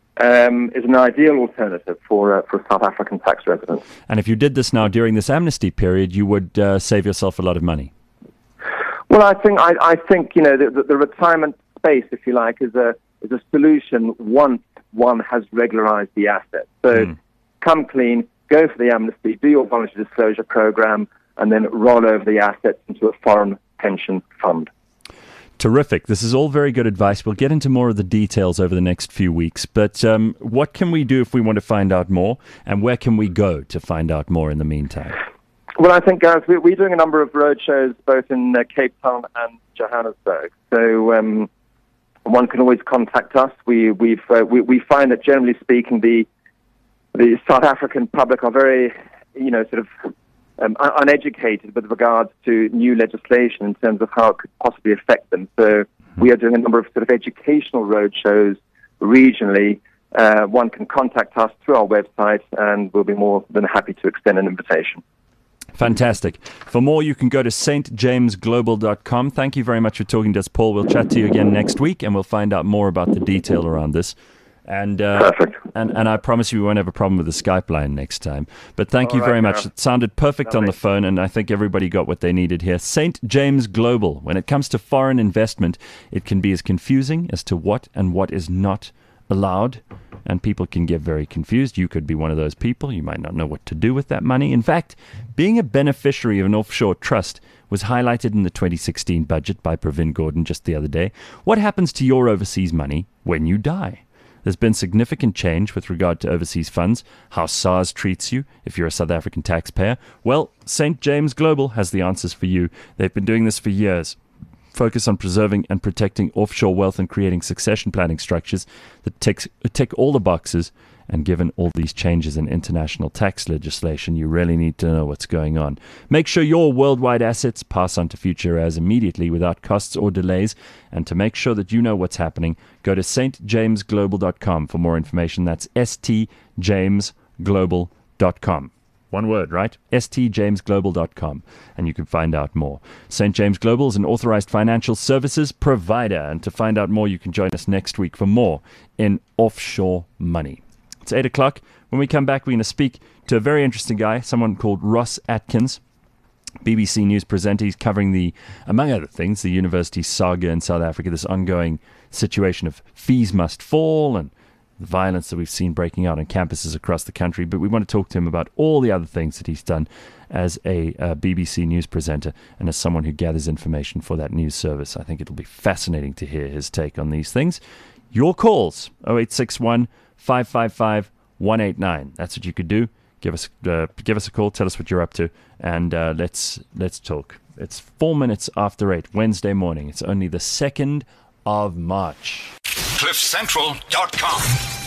um, is an ideal alternative for uh, for South African tax residents. And if you did this now during this amnesty period, you would uh, save yourself a lot of money. Well, I think I, I think you know the, the, the retirement space, if you like, is a is a solution once one has regularized the asset. So Mm. come clean, go for the amnesty, do your voluntary disclosure program, and then roll over the assets into a foreign pension fund. Terrific. This is all very good advice. We'll get into more of the details over the next few weeks. But um, what can we do if we want to find out more? And where can we go to find out more in the meantime? Well, I think, Gareth, we, we're doing a number of roadshows both in uh, Cape Town and Johannesburg. So um, one can always contact us. We we've, uh, we we find that generally speaking, the the South African public are very, you know, sort of um, un- uneducated with regards to new legislation in terms of how it could possibly affect them. So we are doing a number of sort of educational roadshows regionally. Uh, one can contact us through our website, and we'll be more than happy to extend an invitation. Fantastic. For more, you can go to st james global dot com. Thank you very much for talking to us, Paul. We'll chat to you again next week, and we'll find out more about the detail around this. And uh, Perfect. And, and I promise you we won't have a problem with the Skype line next time. But thank All you right, very much. Carol. It sounded perfect on Lovely. the phone, and I think everybody got what they needed here. Saint James Global. When it comes to foreign investment, it can be as confusing as to what and what is not allowed, and people can get very confused. You could be one of those people. You might not know what to do with that money. In fact, being a beneficiary of an offshore trust was highlighted in the twenty sixteen budget by Pravin Gordhan just the other day. What happens to your overseas money when you die? There's been significant change with regard to overseas funds, how SARS treats you if you're a South African taxpayer. Well, Saint James Global has the answers for you. They've been doing this for years. Focus on preserving and protecting offshore wealth and creating succession planning structures that tick, tick all the boxes. And given all these changes in international tax legislation, you really need to know what's going on. Make sure your worldwide assets pass on to future heirs immediately without costs or delays. And to make sure that you know what's happening, go to st james global dot com for more information. That's s t james global dot com. One word, right? s t james global dot com, and you can find out more. Saint James Global is an authorized financial services provider, and to find out more, you can join us next week for more in offshore money. It's eight o'clock. When we come back, we're going to speak to a very interesting guy, someone called Ross Atkins, B B C News presenter. He's covering the, among other things, the university saga in South Africa, this ongoing situation of fees must fall and the violence that we've seen breaking out on campuses across the country. But we want to talk to him about all the other things that he's done as a uh, B B C News presenter and as someone who gathers information for that news service. I think it'll be fascinating to hear his take on these things. Your calls, oh eight six one, five five five, one eight nine. That's what you could do. Give us uh, give us a call, tell us what you're up to, and uh, let's let's talk. It's four minutes after eight, Wednesday morning. It's only the second of March. cliff central dot com